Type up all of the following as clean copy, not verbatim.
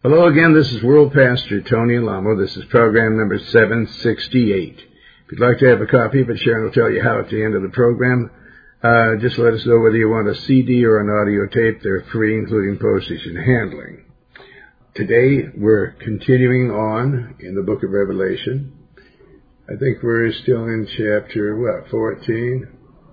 Hello again, this is World Pastor Tony Alamo. This is program number 768. If you'd like to have a copy of it, Sharon will tell you how at the end of the program. Just let us know whether you want a CD or an audio tape. They're free, including postage and handling. Today, we're continuing on in the book of Revelation. I think we're still in chapter, 14?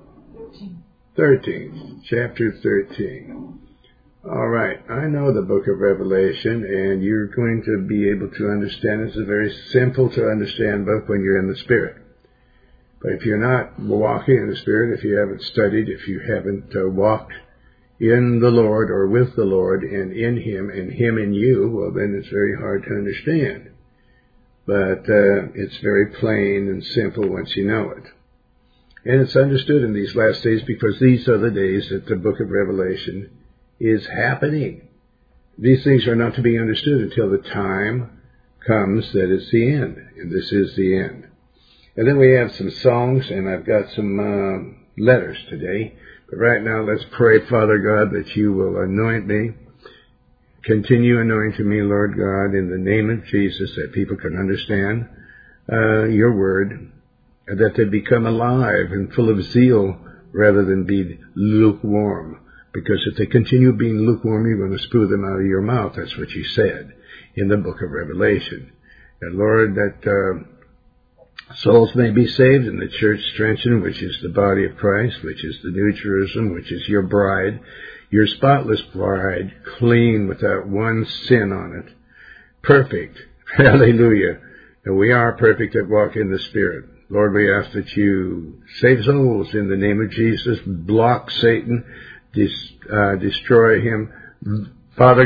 13. Chapter 13. All right, I know the book of Revelation, and you're going to be able to understand. It's very simple to understand book when you're in the Spirit. But if you're not walking in the Spirit, if you haven't studied, if you haven't walked in the Lord or with the Lord and in Him and Him in you, well, then it's very hard to understand. But it's very plain and simple once you know it. And it's understood in these last days because these are the days that the book of Revelation is happening. These things are not to be understood until the time comes that it's the end. And this is the end. And then we have some songs, and I've got some letters today. But right now, let's pray, Father God, that you will anoint me. Continue anointing me, Lord God, in the name of Jesus, that people can understand your word, and that they become alive and full of zeal rather than be lukewarm. Because if they continue being lukewarm, you're going to spew them out of your mouth. That's what you said in the book of Revelation. And Lord, that souls may be saved and the church strengthened, which is the body of Christ, which is the New Jerusalem, which is your bride, your spotless bride, clean without one sin on it. Perfect. Hallelujah. And we are perfect that walk in the Spirit. Lord, we ask that you save souls in the name of Jesus, block Satan, destroy him. Father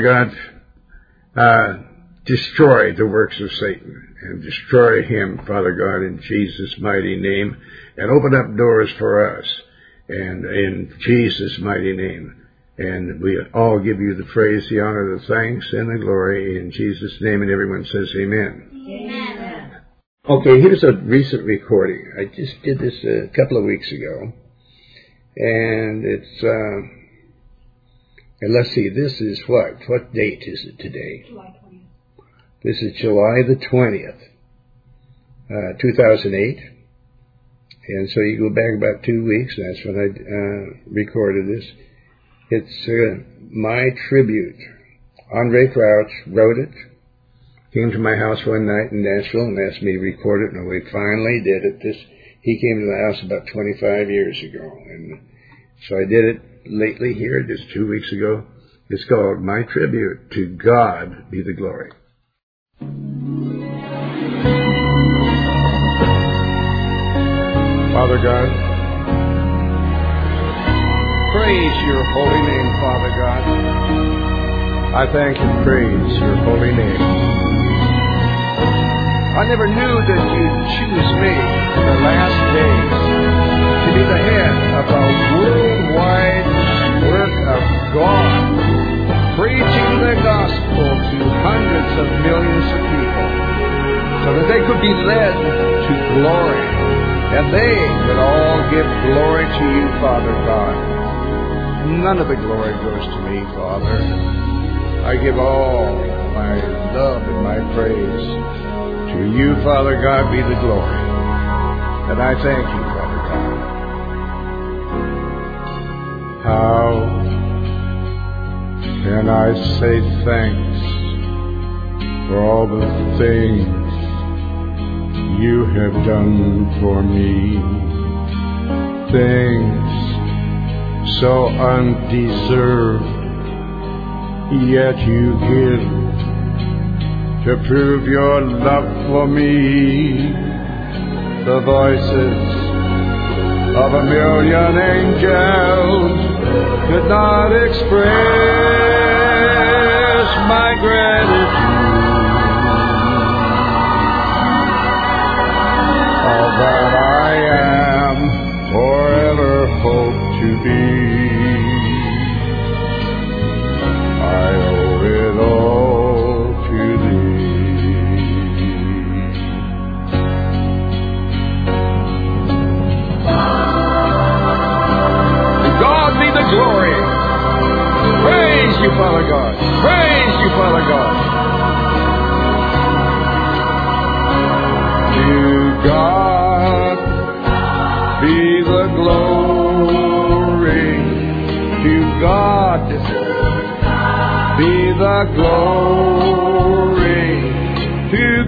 God, destroy the works of Satan and destroy him, Father God, in Jesus' mighty name, and open up doors for us, and in Jesus' mighty name. And we all give you the praise, the honor, the thanks, and the glory in Jesus' name, and everyone says amen. Amen. Okay, here's a recent recording. I just did this a couple of weeks ago. And it's, and let's see, this is what? What date is it today? July 20th. This is July the 20th, 2008. And so you go back about 2 weeks, that's when I recorded this. It's my tribute. Andre Crouch wrote it, came to my house one night in Nashville and asked me to record it, and we finally did it. He came to the house about 25 years ago, and so I did it lately here, just 2 weeks ago. It's called My Tribute. To God Be the Glory. Father God, praise your holy name, Father God. I thank and praise your holy name. I never knew that you'd choose me in the last days to be the head of a worldwide work of God, preaching the gospel to hundreds of millions of people, so that they could be led to glory, and they would all give glory to you, Father God. None of the glory goes to me, Father. I give all my love and my praise to you, Father God, be the glory. And I thank you, Father God. How can I say thanks for all the things you have done for me? Things so undeserved, yet you give to prove your love for me. The voices of a million angels could not express my gratitude. All that I am forever hope to be, I owe it all to thee. Glory. Praise you, Father God. Praise you, Father God. the glory. To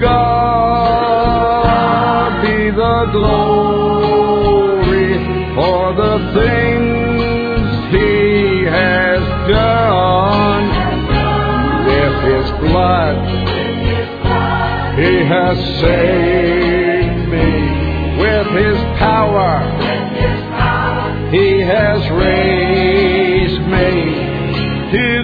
God be the glory for the things He has done. With His blood He has saved me. With His power He has raised me. To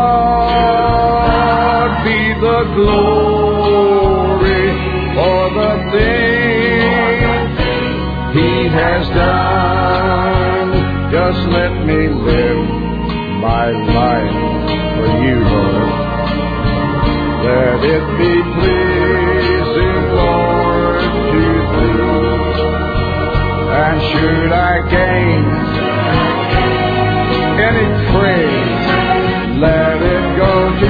God be the glory for the things He has done. Just let me live my life for you, Lord. Let it be pleasing, Lord, to Thee. And should I gain any praise, let it go to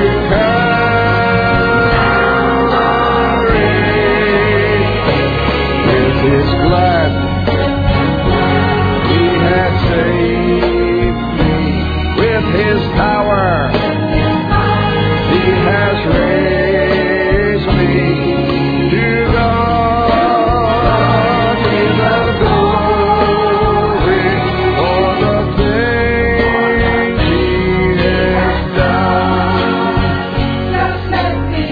Calvary. With His blood He has saved me. With His power He has raised me. To God be the glory for the things He has done. Just let me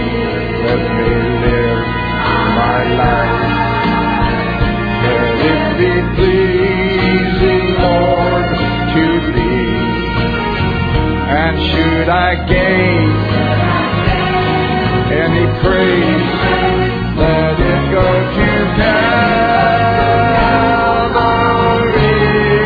live my life. Let it be pleasing, Lord, to Thee. And should I gain any praise, let it go to Calvary.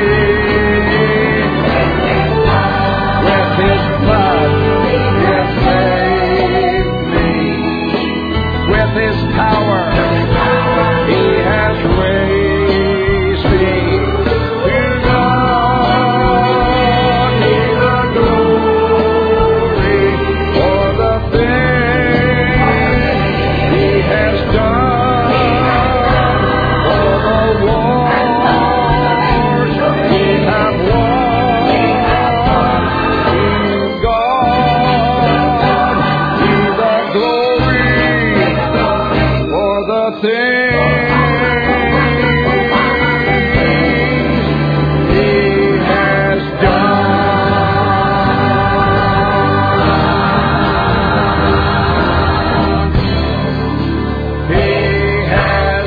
With His blood He has saved me. With His power He has raised me. To God be the glory for the things He has done. For the wars He have won. To God be the glory for the things He has done. He has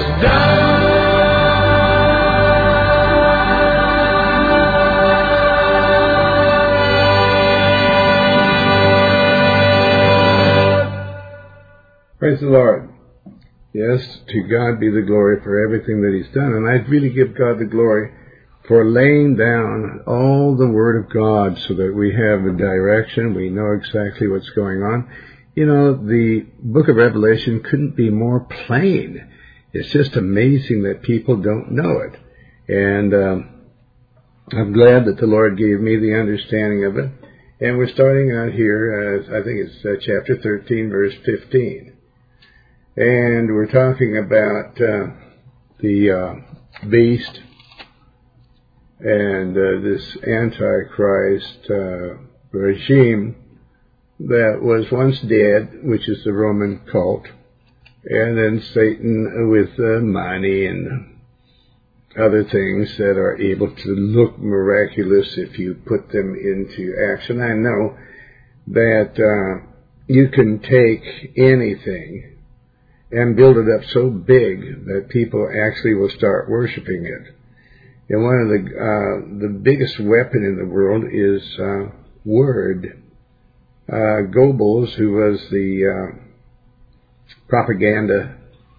done. Praise the Lord. Yes, to God be the glory for everything that He's done. And I really give God the glory for laying down all the Word of God so that we have a direction. We know exactly what's going on. You know, the book of Revelation couldn't be more plain. It's just amazing that people don't know it. And I'm glad that the Lord gave me the understanding of it. And we're starting out here, I think it's chapter 13, verse 15. And we're talking about the beast and this Antichrist regime that was once dead, which is the Roman cult, and then Satan with money and other things that are able to look miraculous if you put them into action. I know that you can take anything and build it up so big that people actually will start worshiping it. And one of the biggest weapon in the world is word. Goebbels, who was the propaganda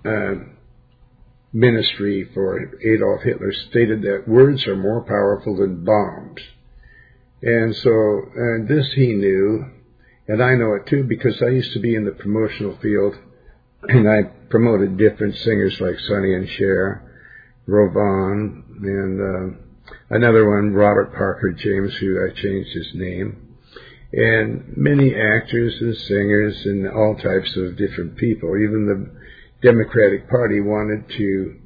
ministry for Adolf Hitler, stated that words are more powerful than bombs. And so this he knew, and I know it too because I used to be in the promotional field, and I promoted different singers like Sonny and Cher, Rovon, and another one, Robert Parker James, who I changed his name, and many actors and singers and all types of different people. Even the Democratic Party wanted to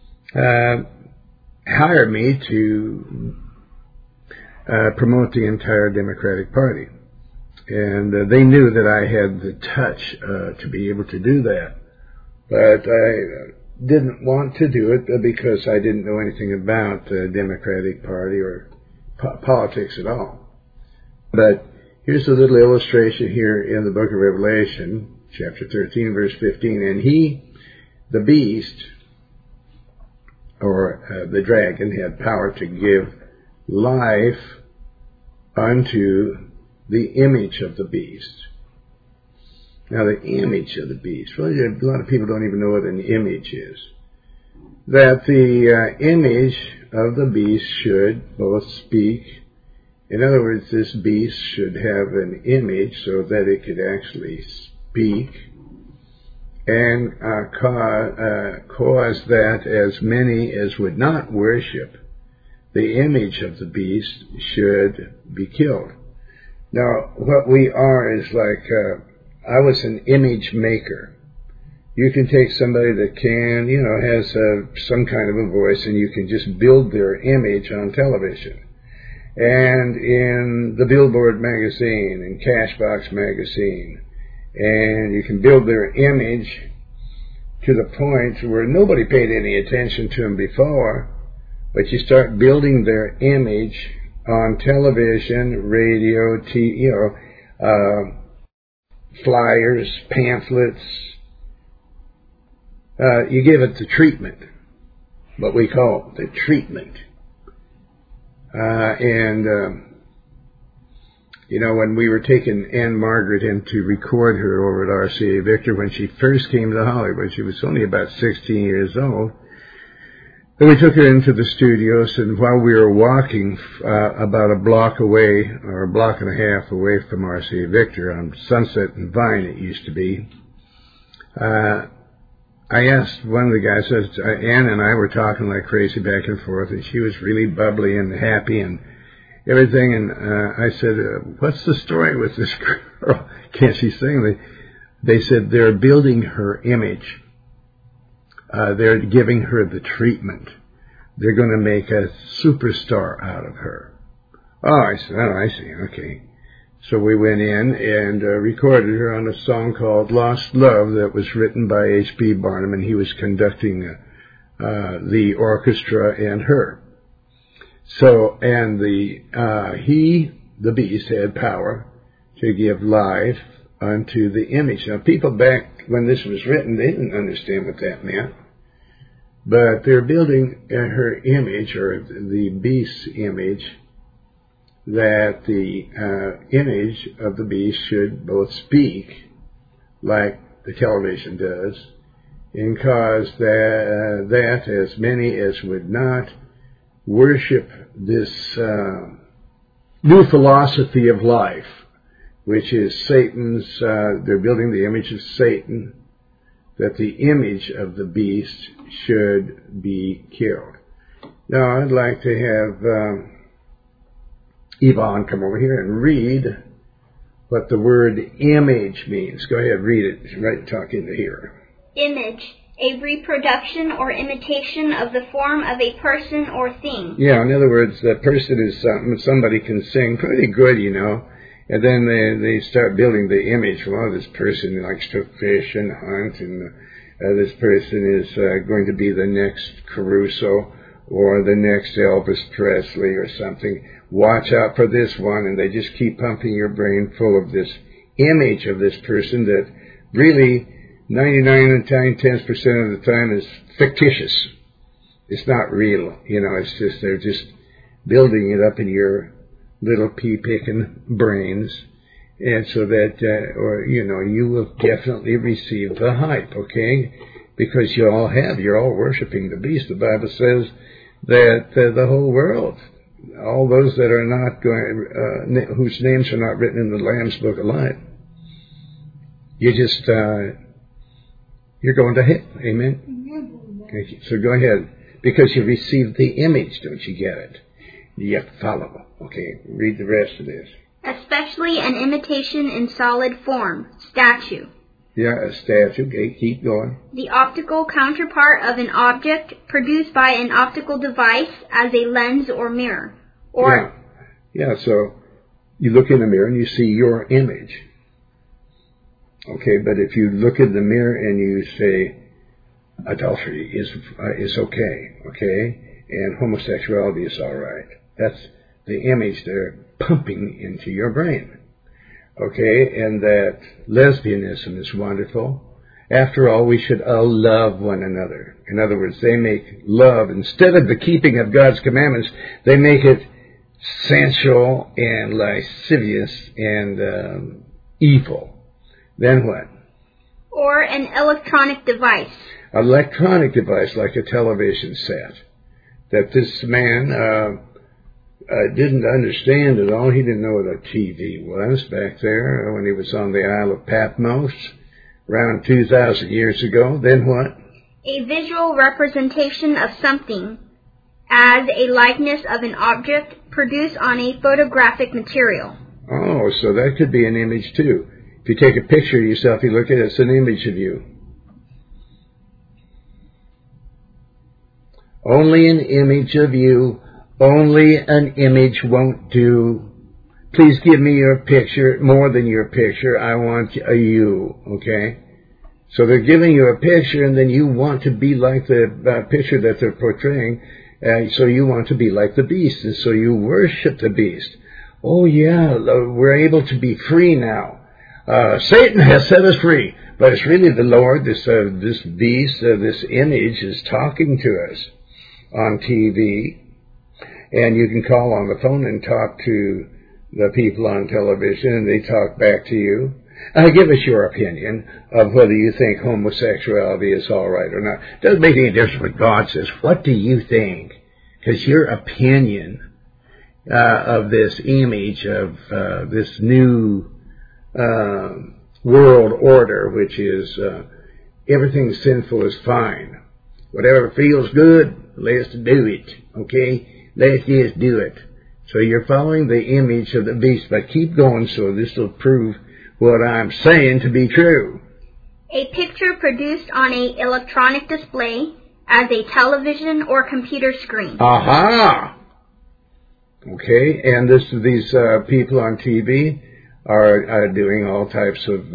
hire me to promote the entire Democratic Party. And they knew that I had the touch to be able to do that. But I didn't want to do it because I didn't know anything about the Democratic Party or politics at all. But here's a little illustration here in the book of Revelation, chapter 13, verse 15. And he, the beast, or the dragon, had power to give life unto the image of the beast. Now, the image of the beast. Well, a lot of people don't even know what an image is. That the image of the beast should both speak. In other words, this beast should have an image so that it could actually speak and cause that as many as would not worship the image of the beast should be killed. Now, what we are is like, I was an image maker. You can take somebody that can, has some kind of a voice, and you can just build their image on television. And in the Billboard magazine, and Cashbox magazine, and you can build their image to the point where nobody paid any attention to them before, but you start building their image on television, radio, flyers, pamphlets. You give it the treatment, what we call the treatment. When we were taking Anne Margaret in to record her over at RCA Victor when she first came to Hollywood, she was only about 16 years old. And we took her into the studios, and while we were walking about a block away, or a block and a half away from RCA Victor on Sunset and Vine, it used to be, I asked one of the guys, Ann and I were talking like crazy back and forth, and she was really bubbly and happy and everything, and I said, what's the story with this girl? Can't she sing? They said they're building her image. They're giving her the treatment. They're going to make a superstar out of her. Oh, I said, I see, okay. So we went in and recorded her on a song called Lost Love that was written by H.B. Barnum, and he was conducting the orchestra and her. So, and the beast, had power to give life unto the image. Now, people back when this was written, they didn't understand what that meant. But they're building her image, or the beast's image, that the image of the beast should both speak, like the television does, and cause that as many as would not worship this new philosophy of life, which is Satan's, they're building the image of Satan, that the image of the beast should be killed. Now, I'd like to have Yvonne come over here and read what the word image means. Go ahead, read it. Right, talk into here. Image, a reproduction or imitation of the form of a person or thing. Yeah, in other words, that person is something. Somebody can sing pretty good, and then they start building the image. Well, this person likes to fish and hunt, and this person is going to be the next Caruso or the next Elvis Presley or something. Watch out for this one, and they just keep pumping your brain full of this image of this person that really 99.9% of the time is fictitious. It's not real, it's just, they're just building it up in your little pea-picking brains, and so that, you will definitely receive the hype, okay? Because you're all worshiping the beast. The Bible says that the whole world, all those that are not going, whose names are not written in the Lamb's Book of Life, you're going to hell. Amen? Okay, so go ahead. Because you received the image, don't you get it? You have to follow. Okay, read the rest of this. Especially an imitation in solid form, statue. Yeah, a statue. Okay, keep going. The optical counterpart of an object produced by an optical device as a lens or mirror. So You look in the mirror and you see your image. Okay, but if you look in the mirror and you say, adultery is okay, and homosexuality is all right, that's the image they're pumping into your brain. Okay, and that lesbianism is wonderful. After all, we should all love one another. In other words, they make love, instead of the keeping of God's commandments, they make it sensual and lascivious and evil. Then what? Or an electronic device. Electronic device like a television set that this man didn't understand at all. He didn't know what a TV was back there when he was on the Isle of Patmos around 2,000 years ago. Then what? A visual representation of something as a likeness of an object produced on a photographic material. Oh, so that could be an image too. If you take a picture of yourself, you look at it, it's an image of you. Only an image of you. Only an image won't do. Please give me your picture, more than your picture. I want a you, okay? So they're giving you a picture, and then you want to be like the picture that they're portraying, so you want to be like the beast, and so you worship the beast. Oh yeah, we're able to be free now. Satan has set us free, but it's really the Lord, this beast, this image is talking to us on TV. And you can call on the phone and talk to the people on television, and they talk back to you. Give us your opinion of whether you think homosexuality is all right or not. It doesn't make any difference what God says. What do you think? Because your opinion of this image of this new world order, which is everything sinful is fine. Whatever feels good, let's do it, okay? Let's just do it. So you're following the image of the beast, but keep going so this will prove what I'm saying to be true. A picture produced on an electronic display as a television or computer screen. Aha! Okay, and these people on TV are doing all types of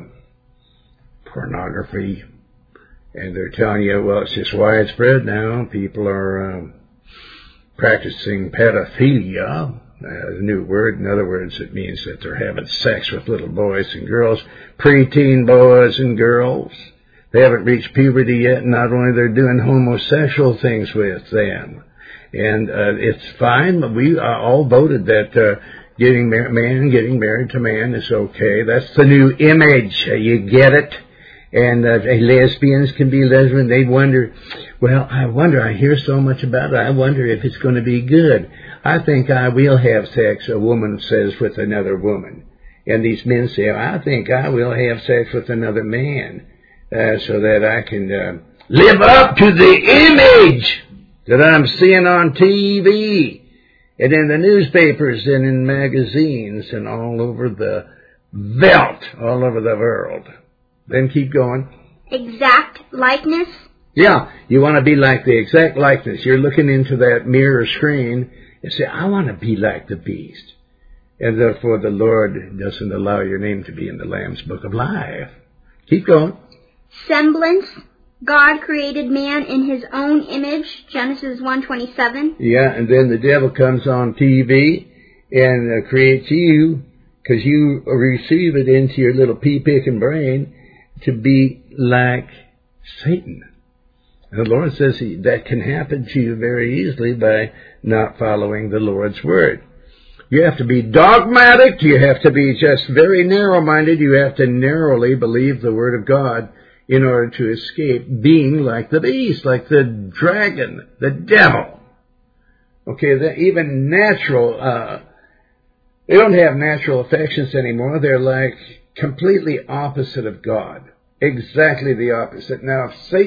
pornography, and they're telling you, well, it's just widespread now. People are practicing pedophilia, a new word. In other words, it means that they're having sex with little boys and girls, preteen boys and girls. They haven't reached puberty yet, and not only they're doing homosexual things with them. And it's fine, but we all voted that getting married to man is okay. That's the new image. You get it? And lesbians can be lesbian. They wonder, I hear so much about it. I wonder if it's going to be good. I think I will have sex, a woman says, with another woman. And these men say, I think I will have sex with another man so that I can live up to the image that I'm seeing on TV and in the newspapers and in magazines and all over the veldt, all over the world. Then keep going. Exact likeness? Yeah, you want to be like the exact likeness. You're looking into that mirror screen and say, I want to be like the beast. And therefore the Lord doesn't allow your name to be in the Lamb's Book of Life. Keep going. Semblance. God created man in his own image, Genesis 1:27. Yeah, and then the devil comes on TV and creates you, because you receive it into your little pea-picking brain, to be like Satan. And the Lord says that can happen to you very easily by not following the Lord's word. You have to be dogmatic. You have to be just very narrow-minded. You have to narrowly believe the word of God in order to escape being like the beast, like the dragon, the devil. Okay, even natural, they don't have natural affections anymore. They're like completely opposite of God. Exactly the opposite. Now,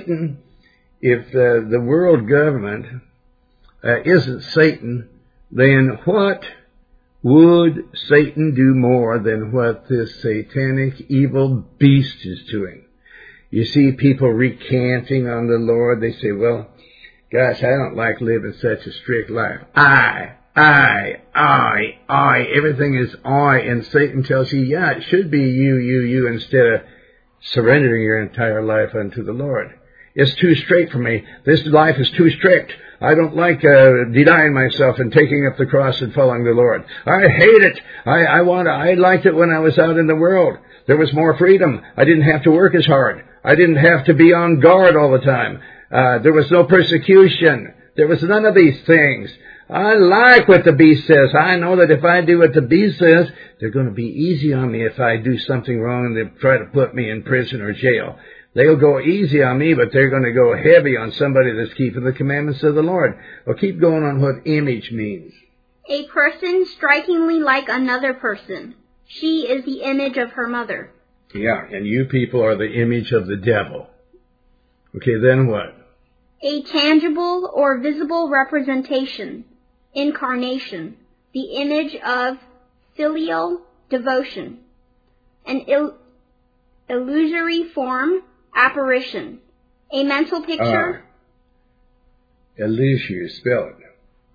if the world government isn't Satan, then what would Satan do more than what this satanic evil beast is doing? You see people recanting on the Lord. They say, well, gosh, I don't like living such a strict life. I I. Everything is I, and Satan tells you, yeah, it should be you, instead of surrendering your entire life unto the Lord. It's too straight for me. This life is too strict. I don't like denying myself and taking up the cross and following the Lord. I hate it. I liked it when I was out in the world. There was more freedom. I didn't have to work as hard. I didn't have to be on guard all the time. There was no persecution. There was none of these things. I like what the beast says. I know that if I do what the beast says, they're going to be easy on me if I do something wrong and they try to put me in prison or jail. They'll go easy on me, but they're going to go heavy on somebody that's keeping the commandments of the Lord. Well, keep going on what image means. A person strikingly like another person. She is the image of her mother. Yeah, and you people are the image of the devil. Okay, then what? A tangible or visible representation, incarnation, the image of filial devotion. An illusory form, apparition. A mental picture. Illusory, spell it.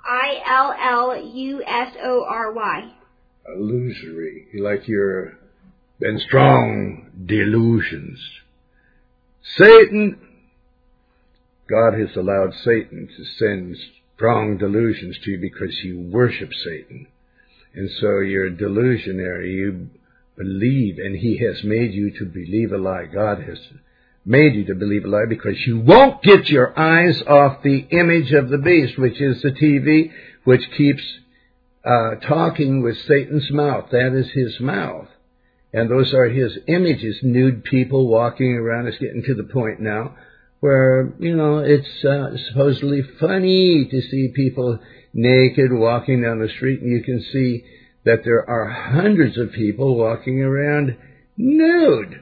Illusory. Illusory, like you're in strong delusions. Satan, God has allowed Satan to send strong delusions to you because you worship Satan. And so you're delusionary. You believe, and he has made you to believe a lie. God has made you to believe a lie because you won't get your eyes off the image of the beast, which is the TV, which keeps talking with Satan's mouth. That is his mouth. And those are his images, nude people walking around. It's getting to the point now where, it's supposedly funny to see people naked walking down the street, and you can see that there are hundreds of people walking around nude.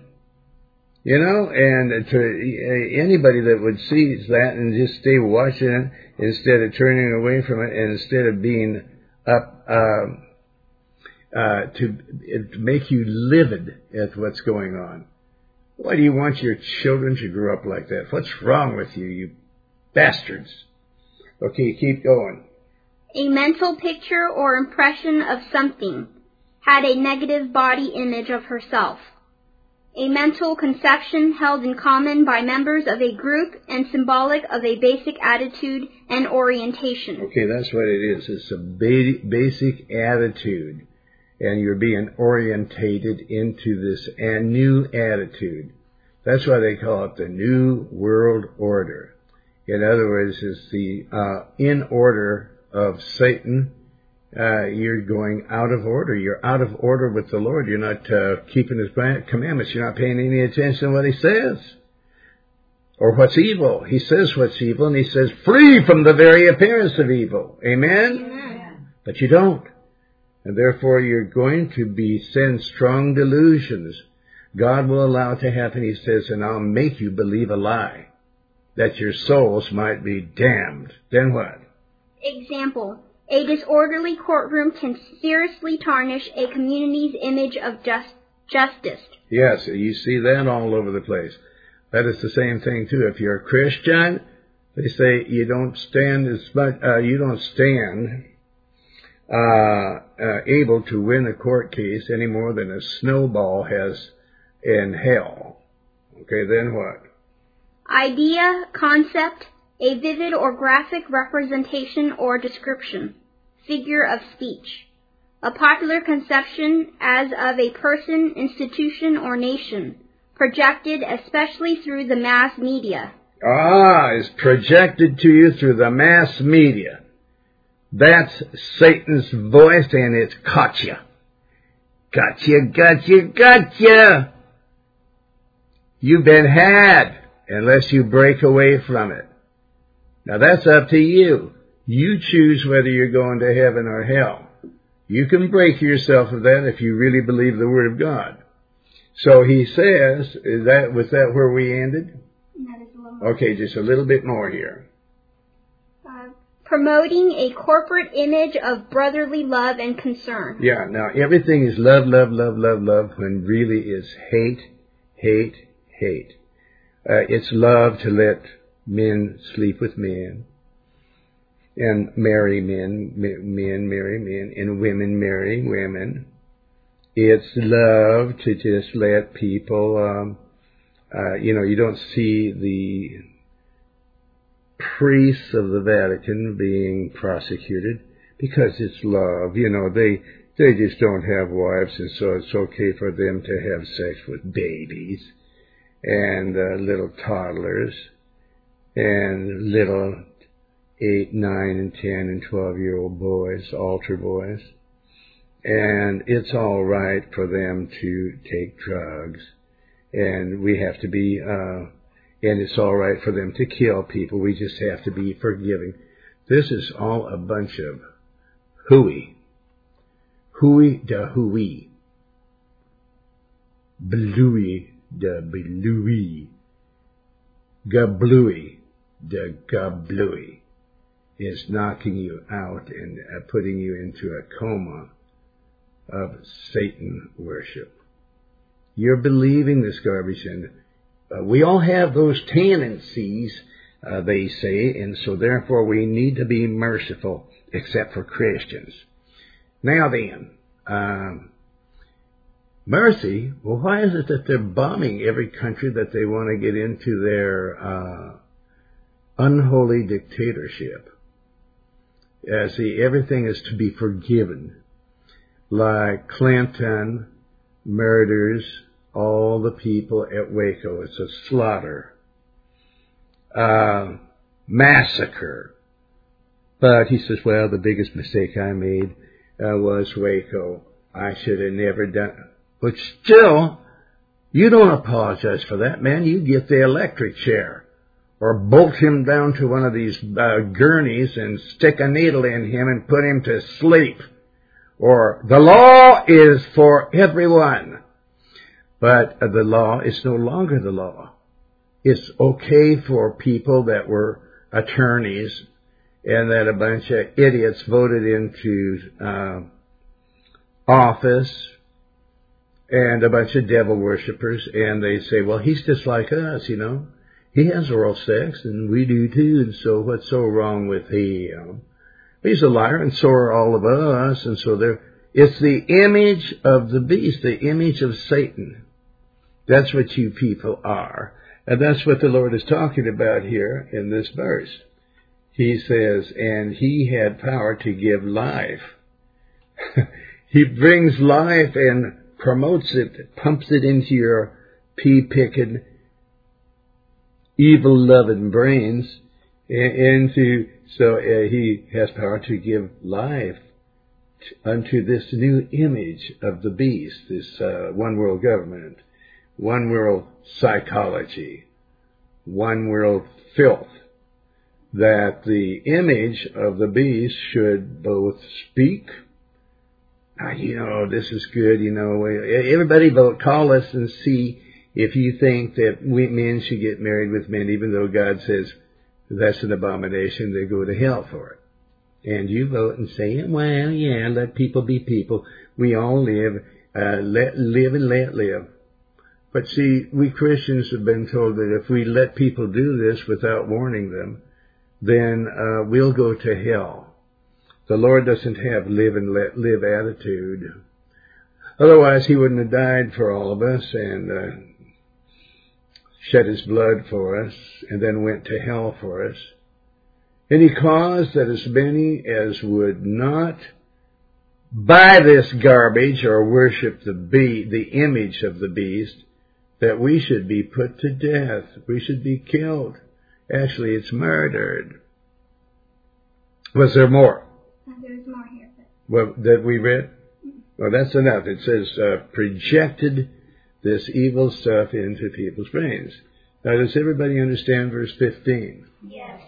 And to anybody that would see that and just stay watching it instead of turning away from it, and instead of being up to make you livid at what's going on. Why do you want your children to grow up like that? What's wrong with you, you bastards? Okay, keep going. A mental picture or impression of something, had a negative body image of herself. A mental conception held in common by members of a group and symbolic of a basic attitude and orientation. Okay, that's what it is. It's a basic attitude. And you're being orientated into this new attitude. That's why they call it the New World Order. In other words, it's the in order of Satan. You're going out of order. You're out of order with the Lord. You're not keeping his commandments. You're not paying any attention to what he says or what's evil. He says what's evil, and he says, flee from the very appearance of evil. Amen? Amen. But you don't. And therefore you're going to be sent strong delusions. God will allow it to happen, he says, and I'll make you believe a lie, that your souls might be damned. Then what? Example. A disorderly courtroom can seriously tarnish a community's image of justice. Yes, you see that all over the place. That is the same thing too. If you're a Christian, they say you don't stand able to win a court case any more than a snowball has in hell. Okay, then what? Idea, concept, a vivid or graphic representation or description, figure of speech. A popular conception as of a person, institution, or nation, projected especially through the mass media. Is projected to you through the mass media. That's Satan's voice, and it's gotcha. Gotcha. You've been had unless you break away from it. Now that's up to you. You choose whether you're going to heaven or hell. You can break yourself of that if you really believe the Word of God. So he says, was that where we ended? That is a little Okay, just a little bit more here. Promoting a corporate image of brotherly love and concern. Yeah, now everything is love, when really it's hate. It's love to let men sleep with men. and marry men, men marry men, and women marry women. It's love to just let people, you don't see the priests of the Vatican being prosecuted because it's love. They just don't have wives, and so it's okay for them to have sex with babies and little toddlers and little 8, 9, and 10 and 12-year-old boys, altar boys. And it's all right for them to take drugs. And we have to be, and it's all right for them to kill people. We just have to be forgiving. This is all a bunch of hooey. Hooey da hooey. Bluey da bluey. Gabluey da gabluey is knocking you out and putting you into a coma of Satan worship. You're believing this garbage, and we all have those tendencies, they say, and so therefore we need to be merciful, except for Christians. Now then, mercy, well, why is it that they're bombing every country that they want to get into their unholy dictatorship? See, everything is to be forgiven. Like Clinton murders all the people at Waco. It's a slaughter. Massacre. But he says, well, the biggest mistake I made was Waco. I should have never done it. But still, you don't apologize for that, man. You get the electric chair. Or bolt him down to one of these gurneys and stick a needle in him and put him to sleep. Or the law is for everyone. But the law is no longer the law. It's okay for people that were attorneys and that a bunch of idiots voted into office and a bunch of devil worshippers, and they say, well, he's just like us, He has oral sex, and we do too, and so what's so wrong with him? He's a liar, and so are all of us, and so it's the image of the beast, the image of Satan. That's what you people are. And that's what the Lord is talking about here in this verse. He says, and he had power to give life. He brings life and promotes it, pumps it into your pea-picking, evil-loving brains, so he has power to give life unto this new image of the beast, this one world government, one world psychology, one world filth, that the image of the beast should both speak. This is good, everybody vote, call us and see if you think that men should get married with men, even though God says that's an abomination, they go to hell for it. And you vote and say, well, yeah, let people be people. We all live, let live and let live. But see, we Christians have been told that if we let people do this without warning them, then we'll go to hell. The Lord doesn't have live and let live attitude. Otherwise, he wouldn't have died for all of us and shed his blood for us and then went to hell for us. And he caused that as many as would not buy this garbage or worship the image of the beast, that we should be put to death. We should be killed. Actually, it's murdered. Was there more? There's more here. Well, that we read? Well, that's enough. It says, projected this evil stuff into people's brains. Now, does everybody understand verse 15? Yes.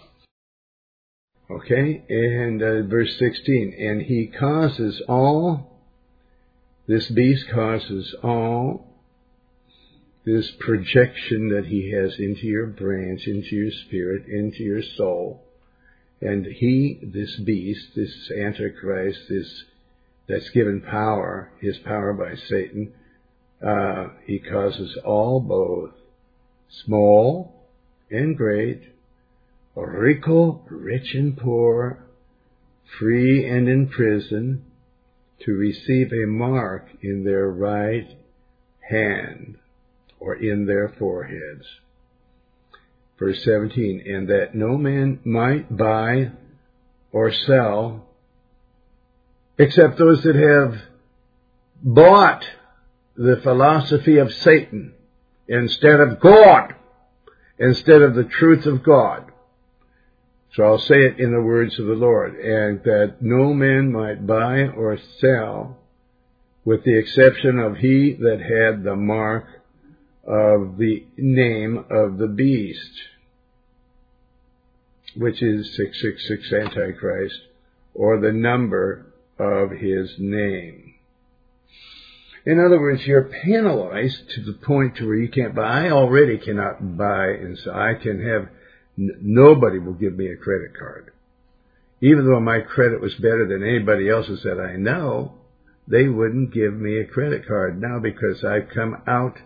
Okay, and verse 16. And he causes all, this beast causes all, this projection that he has into your brains, into your spirit, into your soul. And this beast, this Antichrist, that's given power, his power by Satan, he causes all, both small and great, rico, rich and poor, free and in prison, to receive a mark in their right hand or in their foreheads. Verse 17, and that no man might buy or sell except those that have bought the philosophy of Satan instead of God, instead of the truth of God. So I'll say it in the words of the Lord, and that no man might buy or sell with the exception of he that had the mark of the name of the beast, which is 666 Antichrist, or the number of his name. In other words, you're penalized to the point to where you can't buy. I already cannot buy, and so I can have, nobody will give me a credit card. Even though my credit was better than anybody else's that I know, they wouldn't give me a credit card now because I've come out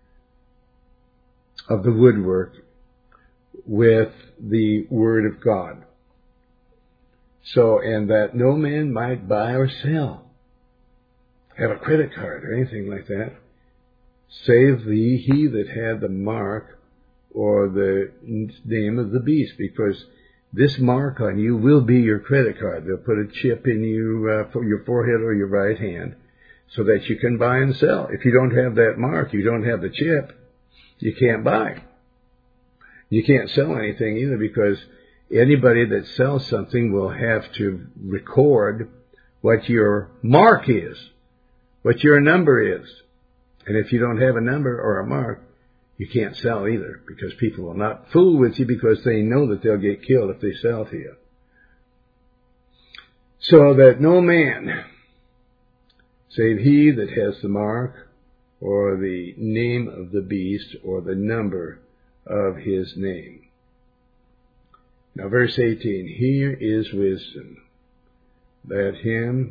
of the woodwork with the Word of God. So, and that no man might buy or sell, have a credit card or anything like that, save he that had the mark or the name of the beast, because this mark on you will be your credit card. They'll put a chip in you for your forehead or your right hand so that you can buy and sell. If you don't have that mark, you don't have the chip, you can't buy. You can't sell anything either, because anybody that sells something will have to record what your mark is, what your number is. And if you don't have a number or a mark, you can't sell either, because people will not fool with you because they know that they'll get killed if they sell to you. So that no man, save he that has the mark or the name of the beast or the number of his name. Now verse 18, here is wisdom, that him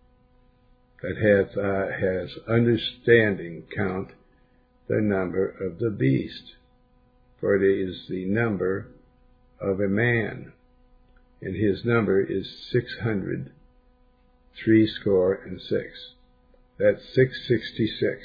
that has understanding count the number of the beast, for it is the number of a man, and his number is 666. That's 666.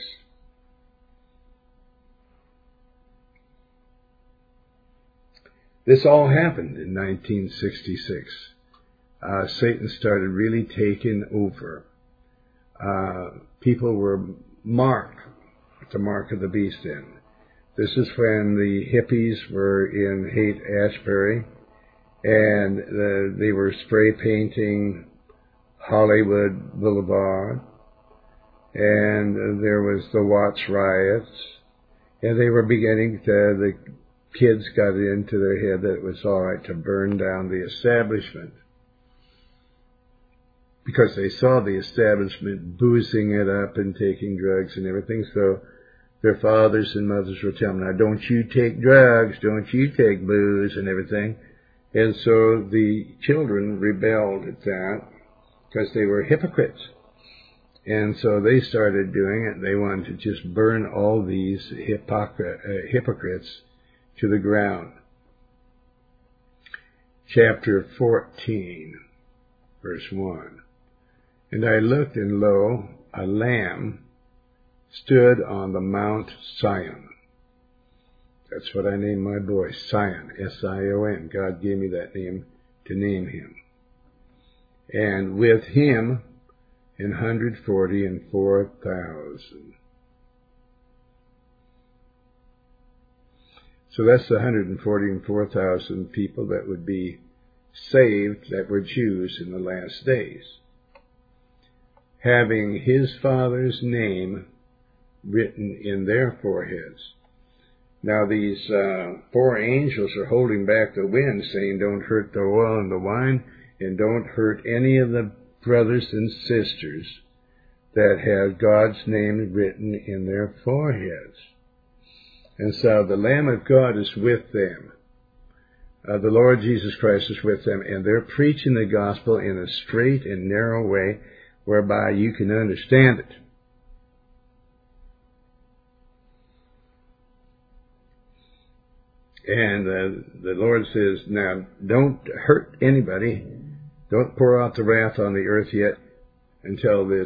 This all happened in 1966. Satan started really taking over. People were marked with the mark of the beast then. This is when the hippies were in Haight-Ashbury, and they were spray painting Hollywood Boulevard, and there was the Watts riots, and they were beginning to, the kids got it into their head that it was all right to burn down the establishment, because they saw the establishment boozing it up and taking drugs and everything. So their fathers and mothers were telling them, now don't you take drugs, don't you take booze and everything. And so the children rebelled at that because they were hypocrites. And so they started doing it. They wanted to just burn all these hypocrites to the ground. Chapter 14, verse 1. And I looked, and lo, a lamb stood on the Mount Sion. That's what I named my boy, Sion, S-I-O-N. God gave me that name to name him. And with him 144,000. So that's the 144,000 people that would be saved, that were Jews in the last days, having his Father's name written in their foreheads. Now these 4 angels are holding back the wind, saying, don't hurt the oil and the wine, and don't hurt any of the brothers and sisters that have God's name written in their foreheads. And so the Lamb of God is with them. The Lord Jesus Christ is with them, and they're preaching the gospel in a straight and narrow way whereby you can understand it. And the Lord says, now, don't hurt anybody Don't pour out the wrath on the earth yet until this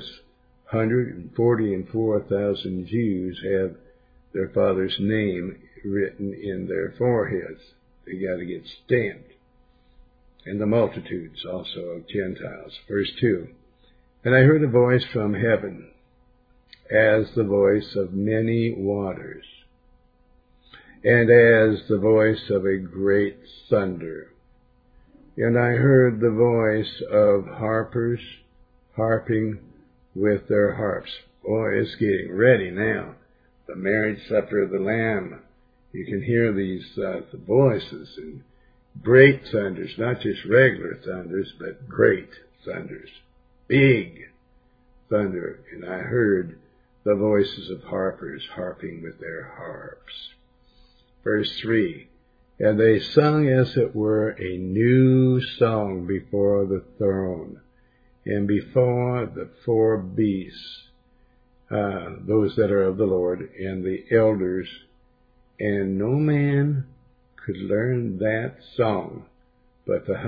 144,000 Jews have their father's name written in their foreheads. They got to get stamped. And the multitudes also of Gentiles. Verse 2. And I heard a voice from heaven, as the voice of many waters, and as the voice of a great thunder. And I heard the voice of harpers harping with their harps. Boy, it's getting ready now. The marriage supper of the Lamb. You can hear these voices and great thunders, not just regular thunders, but great thunders. Big thunder. And I heard the voices of harpers harping with their harps. Verse 3. And they sung as it were a new song before the throne and before the four beasts, those that are of the Lord, and the elders. And no man could learn that song but the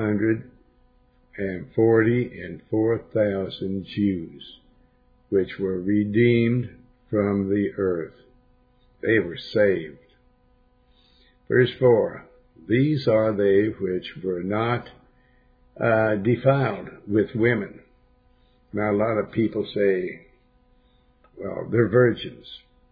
144,000 Jews, which were redeemed from the earth. They were saved. Verse 4, these are they which were not defiled with women. Now, a lot of people say, well, they're virgins.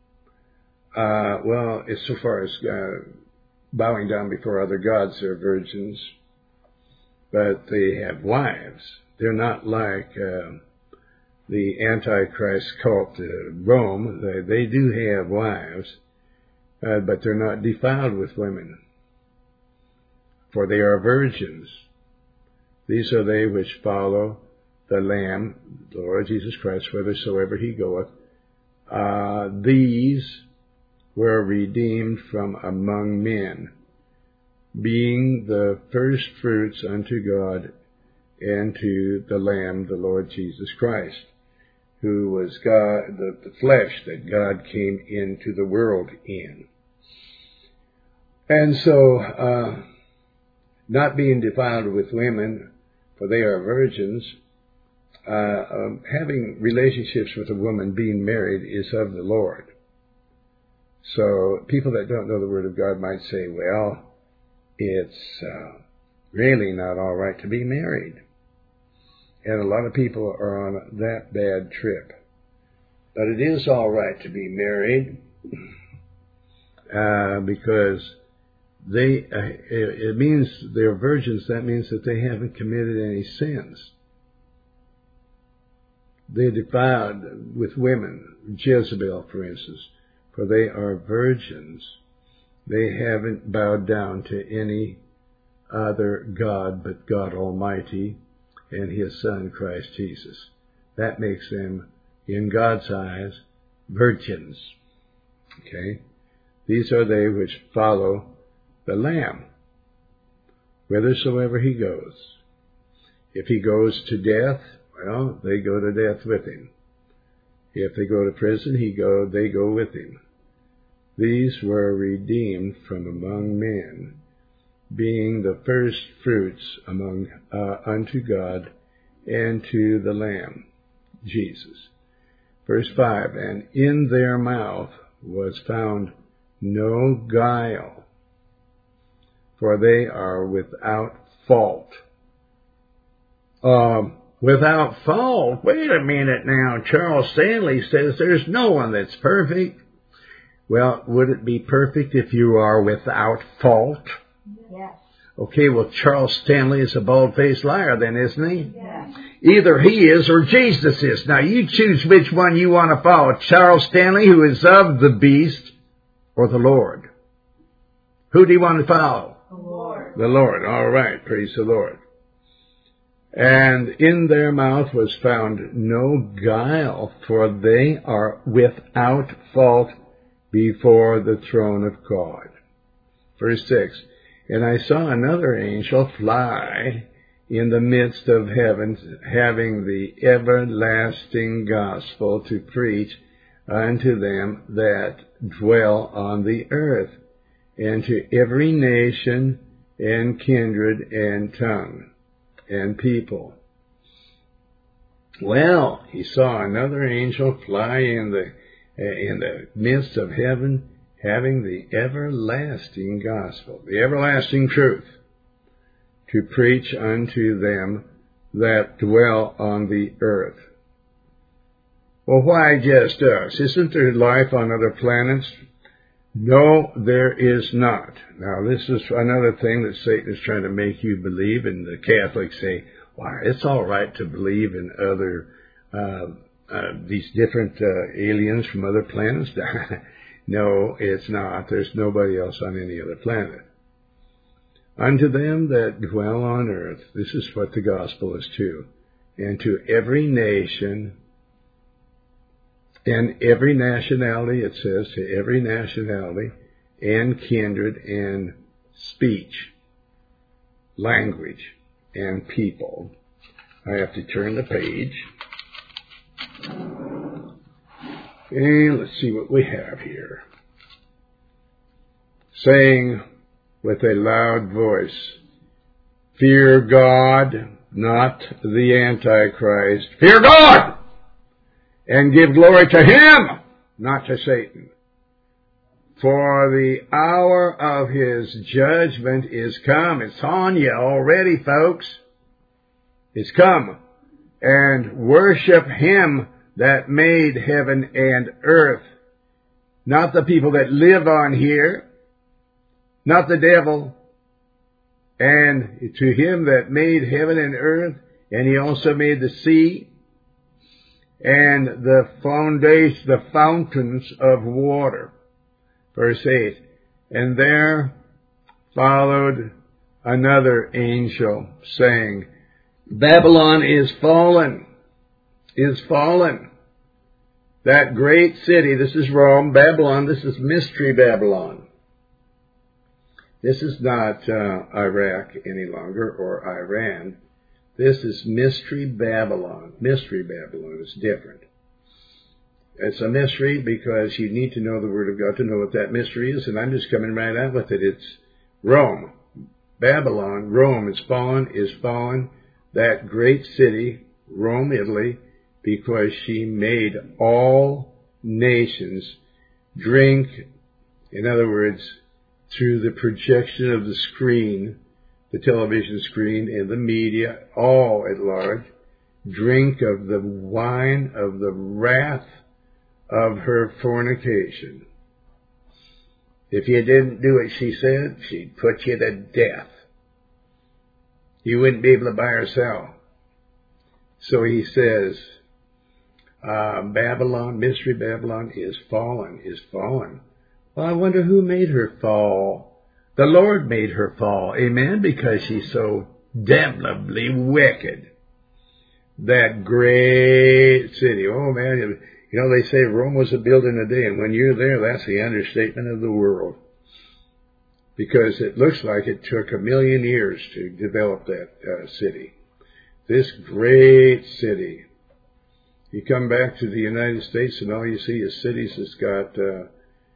Well, as so far as bowing down before other gods, they're virgins. But they have wives. They're not like the Antichrist cult Rome. They do have wives. But they're not defiled with women, for they are virgins. These are they which follow the Lamb, the Lord Jesus Christ, whithersoever he goeth. These were redeemed from among men, being the first fruits unto God and to the Lamb, the Lord Jesus Christ, who was God, the flesh that God came into the world in. And so, not being defiled with women, for they are virgins, having relationships with a woman, being married, is of the Lord. So, people that don't know the Word of God might say, well, it's really not all right to be married. And a lot of people are on that bad trip. But it is all right to be married, because it means they're virgins. That means that they haven't committed any sins. They're defiled with women, Jezebel, for instance, for they are virgins. They haven't bowed down to any other God but God Almighty and His Son, Christ Jesus. That makes them, in God's eyes, virgins. Okay? These are they which follow the Lamb, whithersoever he goes. If he goes to death, well, they go to death with him. If they go to prison, they go with him. These were redeemed from among men, being the first fruits unto God and to the Lamb, Jesus. Verse 5, and in their mouth was found no guile, for they are without fault. Without fault? Wait a minute now. Charles Stanley says there's no one that's perfect. Well, would it be perfect if you are without fault? Yes. Okay, well, Charles Stanley is a bald-faced liar then, isn't he? Yes. Either he is or Jesus is. Now, you choose which one you want to follow. Charles Stanley, who is of the beast, or the Lord? Who do you want to follow? The Lord. The Lord. All right. Praise the Lord. And in their mouth was found no guile, for they are without fault before the throne of God. Verse 6, and I saw another angel fly in the midst of heaven, having the everlasting gospel to preach unto them that dwell on the earth, and to every nation and kindred and tongue. and people. Well, he saw another angel fly in the midst of heaven, having the everlasting gospel, the everlasting truth, to preach unto them that dwell on the earth. Well, why just us? Isn't there life on other planets? No, there is not. Now, this is another thing that Satan is trying to make you believe, and the Catholics say, why, it's all right to believe in other, these different aliens from other planets. No, it's not. There's nobody else on any other planet. Unto them that dwell on earth, this is what the gospel is to, and to every nation and every nationality, it says, to every nationality and kindred and speech, language, and people. I have to turn the page. And let's see what we have here. Saying with a loud voice, fear God, not the Antichrist. Fear God! And give glory to Him, not to Satan. For the hour of His judgment is come. It's on you already, folks. It's come. And worship Him that made heaven and earth. Not the people that live on here. Not the devil. And to Him that made heaven and earth. And He also made the sea. And the foundation, the fountains of water. Verse 8. And there followed another angel, saying, Babylon is fallen, is fallen. That great city, this is Rome, Babylon, this is Mystery Babylon. This is not Iraq any longer, or Iran. This is Mystery Babylon. Mystery Babylon is different. It's a mystery because you need to know the Word of God to know what that mystery is, and I'm just coming right out with it. It's Rome. Babylon, Rome is fallen, that great city, Rome, Italy, because she made all nations drink, in other words, through the projection of the screen, the television screen and the media, all at large, drink of the wine of the wrath of her fornication. If you didn't do it, she said, she'd put you to death. You wouldn't be able to buy or sell. So he says, Babylon, Mystery Babylon is fallen, is fallen. Well, I wonder who made her fall. The Lord made her fall, amen, because she's so damnably wicked. That great city. Oh, man, you know, they say Rome was built in a day, and when you're there, that's the understatement of the world. Because it looks like it took 1,000,000 years to develop that city. This great city. You come back to the United States, and all you see is cities that's got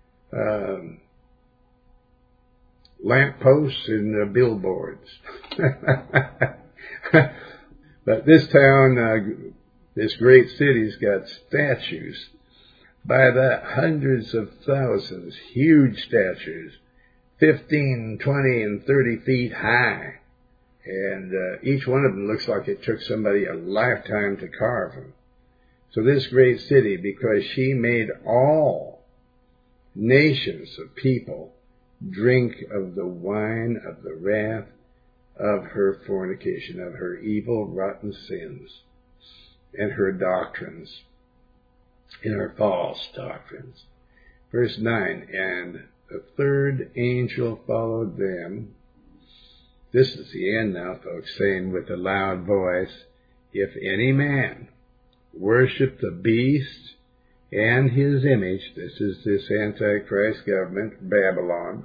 lamp posts and billboards. But this town, this great city's got statues by the hundreds of thousands, huge statues, 15, 20, and 30 feet high. And each one of them looks like it took somebody a lifetime to carve them. So this great city, because she made all nations of people drink of the wine of the wrath of her fornication, of her evil, rotten sins, and her doctrines, and her false doctrines. Verse 9, and the third angel followed them. This is the end now, folks, saying with a loud voice, if any man worship the beast and his image, this is this Antichrist government, Babylon,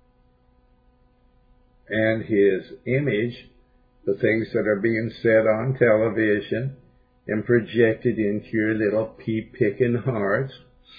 and his image, the things that are being said on television and projected into your little pea-picking hearts,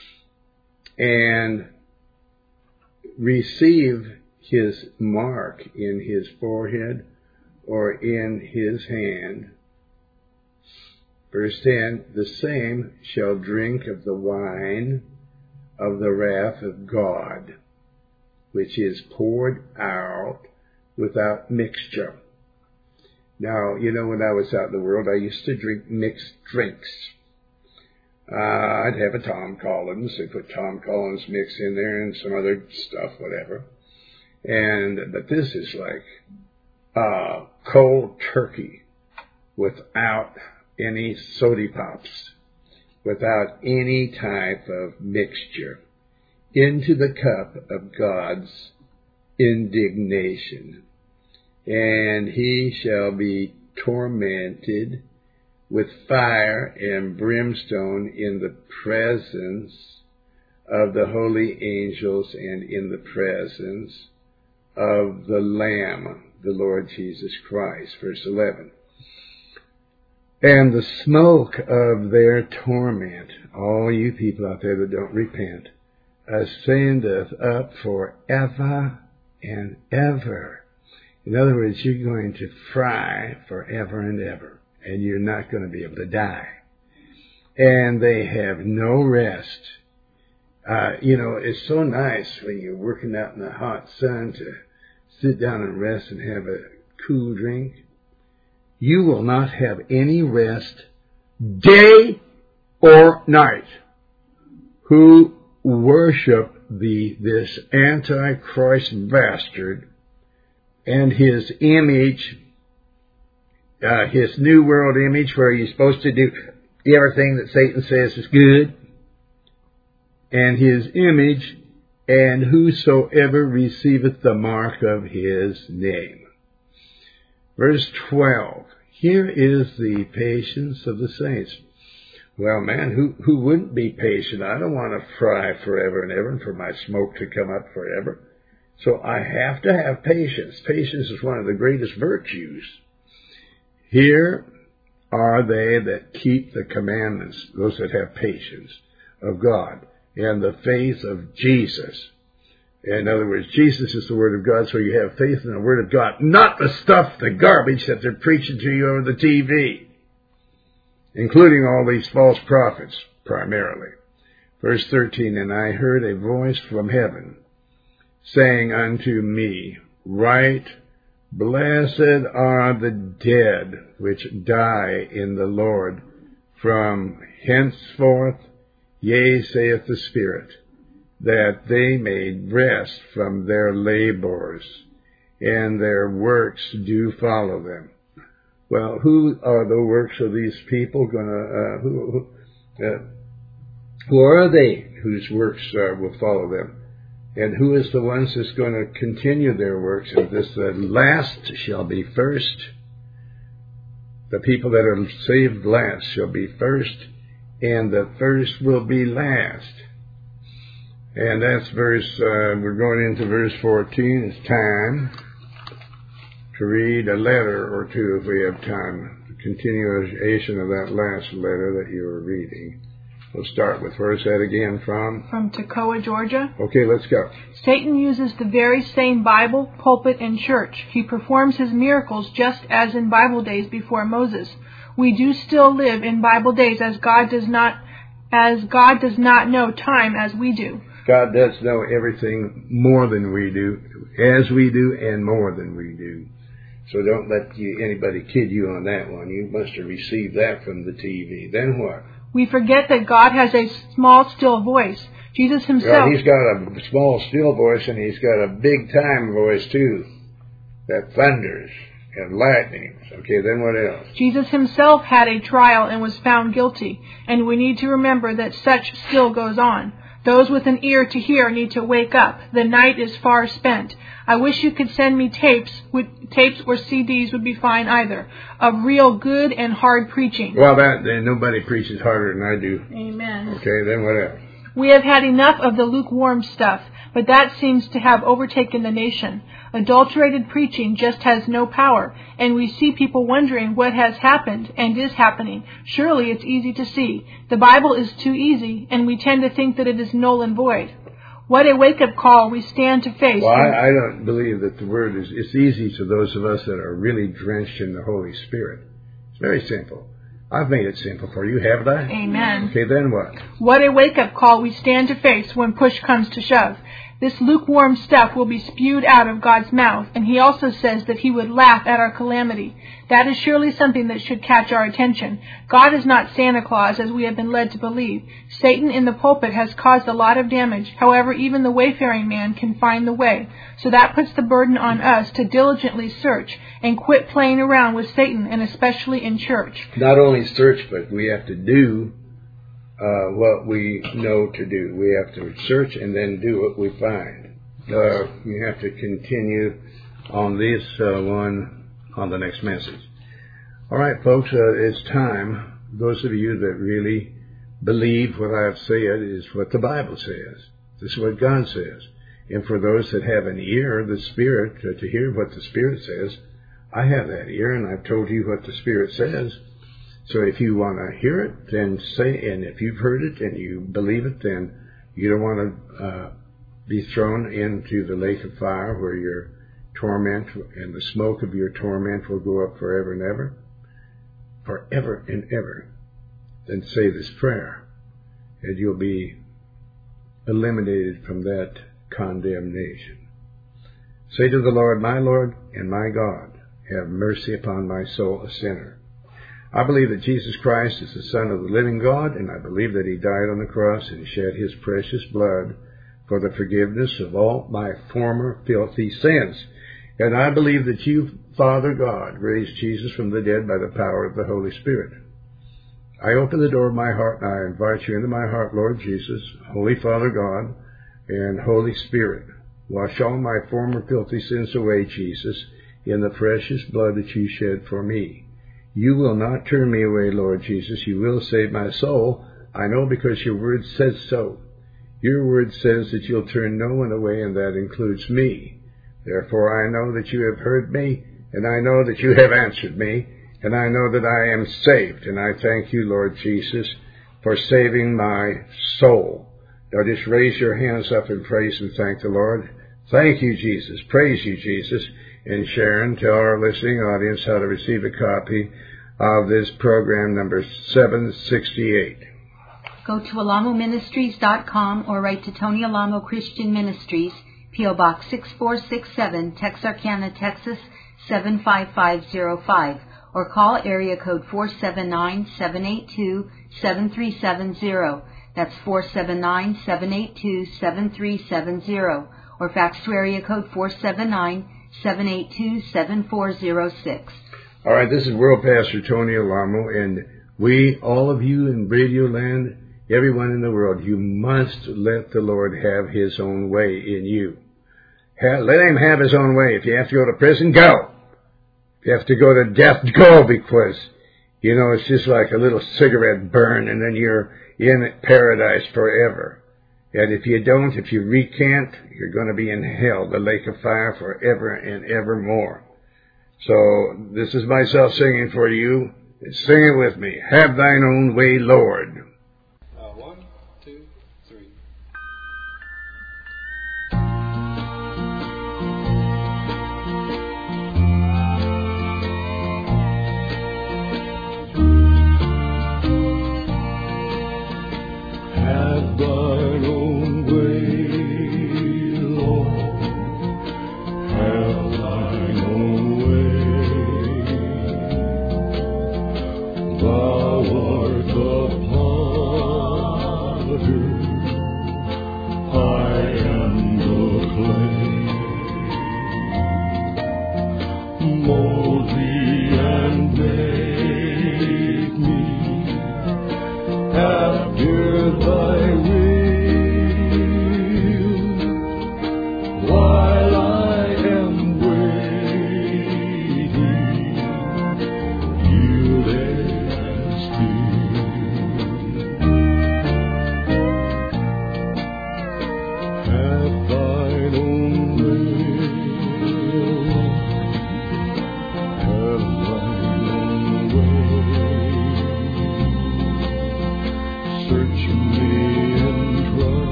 and receive his mark in his forehead or in his hand. Verse 10, the same shall drink of the wine of the wrath of God, which is poured out without mixture. Now, when I was out in the world, I used to drink mixed drinks. I'd have a Tom Collins. They put Tom Collins mix in there and some other stuff, whatever. But this is like cold turkey without any soda pops, without any type of mixture, into the cup of God's indignation. And he shall be tormented with fire and brimstone in the presence of the holy angels and in the presence of the Lamb, the Lord Jesus Christ. Verse 11. And the smoke of their torment, all you people out there that don't repent, ascendeth up forever and ever. In other words, you're going to fry forever and ever, and you're not going to be able to die. And they have no rest. It's so nice when you're working out in the hot sun to sit down and rest and have a cool drink. You will not have any rest day or night. Who worship this Antichrist bastard and his image, his New World image, where you're supposed to do everything that Satan says is good, and his image, and whosoever receiveth the mark of his name. Verse 12, here is the patience of the saints. Well, man, who wouldn't be patient? I don't want to fry forever and ever and for my smoke to come up forever. So I have to have patience. Patience is one of the greatest virtues. Here are they that keep the commandments, those that have patience of God, and the faith of Jesus. In other words, Jesus is the Word of God, so you have faith in the Word of God, not the stuff, the garbage that they're preaching to you over the TV, including all these false prophets, primarily. Verse 13, and I heard a voice from heaven, saying unto me, write, blessed are the dead which die in the Lord from henceforth, yea, saith the Spirit, that they may rest from their labors, and their works do follow them. Well, who are the works of these people who are they whose works will follow them? And who is the ones that's going to continue their works? And this, the last shall be first. The people that are saved last shall be first, and the first will be last. And that's we're going into verse 14. It's time to read a letter or two if we have time. The continuation of that last letter that you were reading. We'll start with, where's that again from? From Toccoa, Georgia. Okay, let's go. Satan uses the very same Bible, pulpit, and church. He performs his miracles just as in Bible days before Moses. We do still live in Bible days as God does not know time as we do. God does know everything more than we do, as we do, and more than we do. So don't let anybody kid you on that one. You must have received that from the TV. Then what? We forget that God has a small, still voice. Jesus himself... Well, he's got a small, still voice, and he's got a big-time voice, too, that thunders and lightnings. Okay, then what else? Jesus himself had a trial and was found guilty, and we need to remember that such still goes on. Those with an ear to hear need to wake up. The night is far spent. I wish you could send me tapes or CDs would be fine either, of real good and hard preaching. Well, nobody preaches harder than I do. Amen. Okay, then what else? We have had enough of the lukewarm stuff, but that seems to have overtaken the nation. Adulterated preaching just has no power, and we see people wondering what has happened and is happening. Surely it's easy to see. The Bible is too easy, and we tend to think that it is null and void. What a wake-up call we stand to face. Well, I don't believe that the word is, it's easy to those of us that are really drenched in the Holy Spirit. It's very simple. I've made it simple for you, haven't I? Amen. Okay, then what? What a wake-up call we stand to face when push comes to shove. This lukewarm stuff will be spewed out of God's mouth, and he also says that he would laugh at our calamity. That is surely something that should catch our attention. God is not Santa Claus, as we have been led to believe. Satan in the pulpit has caused a lot of damage. However, even the wayfaring man can find the way. So that puts the burden on us to diligently search and quit playing around with Satan, and especially in church. Not only search, but we have to do what we know to do. We have to search and then do what we find. We have to continue on this one on the next message. All right, folks, it's time. Those of you that really believe what I've said is what the Bible says. This is what God says. And for those that have an ear, the Spirit, to hear what the Spirit says, I have that ear, and I've told you what the Spirit says. So if you want to hear it, then say, and if you've heard it and you believe it, then you don't want to be thrown into the lake of fire where your torment and the smoke of your torment will go up forever and ever. Forever and ever. Then say this prayer, and you'll be eliminated from that condemnation. Say to the Lord, my Lord and my God, have mercy upon my soul, a sinner. I believe that Jesus Christ is the Son of the living God, and I believe that he died on the cross and shed his precious blood for the forgiveness of all my former filthy sins. And I believe that you, Father God, raised Jesus from the dead by the power of the Holy Spirit. I open the door of my heart, and I invite you into my heart, Lord Jesus, Holy Father God, and Holy Spirit. Wash all my former filthy sins away, Jesus, in the precious blood that you shed for me. You will not turn me away, Lord Jesus. You will save my soul. I know because your word says so. Your word says that you'll turn no one away, and that includes me. Therefore, I know that you have heard me, and I know that you have answered me, and I know that I am saved. And I thank you, Lord Jesus, for saving my soul. Now just raise your hands up in praise and thank the Lord. Thank you, Jesus. Praise you, Jesus. And Sharon, tell our listening audience how to receive a copy of this program number 768. Go to alamoministries.com or write to Tony Alamo Christian Ministries, P.O. Box 6467, Texarkana, Texas 75505, or call area code 479-782-7370. That's 479-782-7370, or fax to area code 479-782-7406. All right, this is World Pastor Tony Alamo, and we, all of you in Radio Land, everyone in the world, you must let the Lord have his own way in you. Let him have his own way. If you have to go to prison, go. If you have to go to death, go, because, you know, it's just like a little cigarette burn, and then you're in paradise forever. And if you don't, if you recant, you're going to be in hell, the lake of fire, forever and evermore. So this is myself singing for you. Sing it with me. Have thine own way, Lord. 1, 2, 3. Have thine own way, Lord. Have thine own way. Thou art the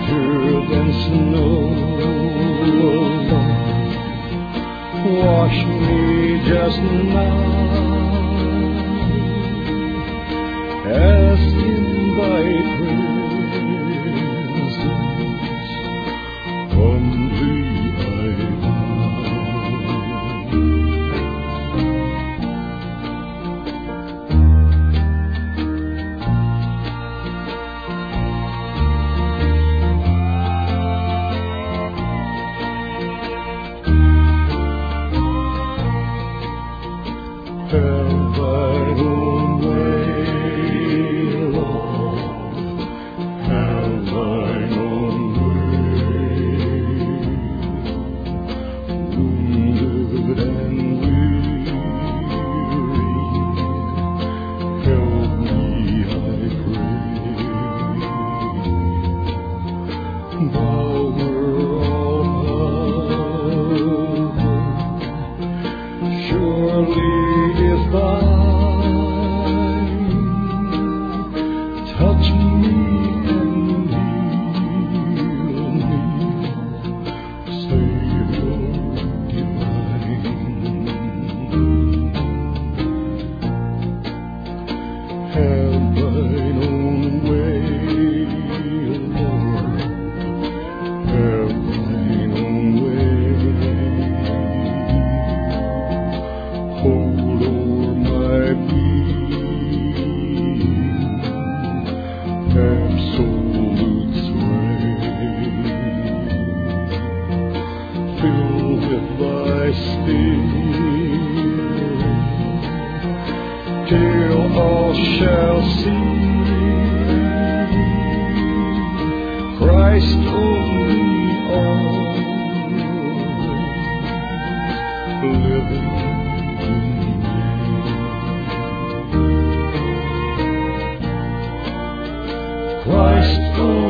whiter than snow. Wash me just now, as in thy presence humbly I have thine own way, Lord, have thine own way. Wounded and weary, help me, I pray. Power of power, surely is thine. Touch me and heal me, Savior divine. Have thine own way, Lord, have thine own way. Hold o'er my being, absolute sway. Fill with thy spirit, till all shall see Christ only always living in me. Christ only